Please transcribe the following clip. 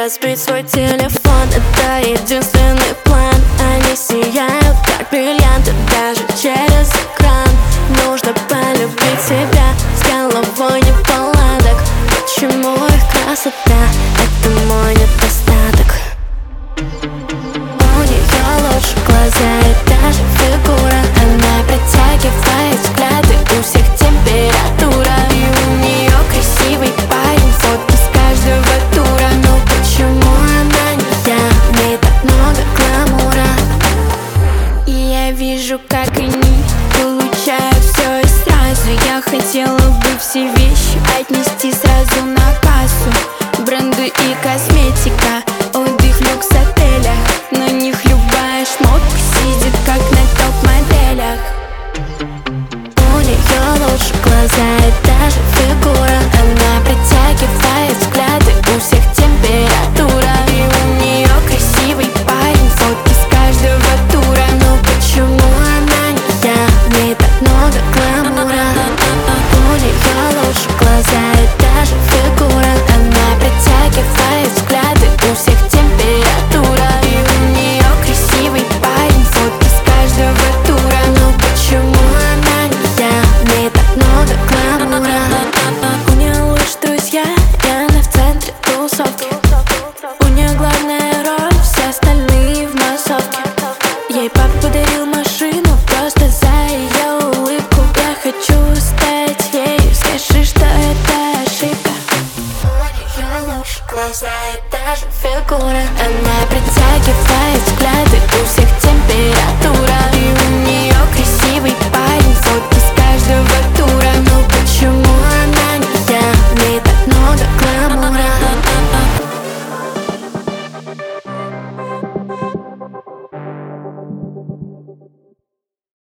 разбить свой телефон. Это единственный план. Они сияют, как бриллианты, даже через экран. Нужно полюбить себя, с головой неполадок. Почему их красота — это мой недостаток? У нее лучше глаза и даже фигура. Она притягивает взгляды, у всех температура. И у нее красивый парень, фотки с каждого тура. Но почему она не я? В ней так много гламура. И я вижу, как они получают все и сразу. Я хотела бы все вещи отнести сразу на кассу.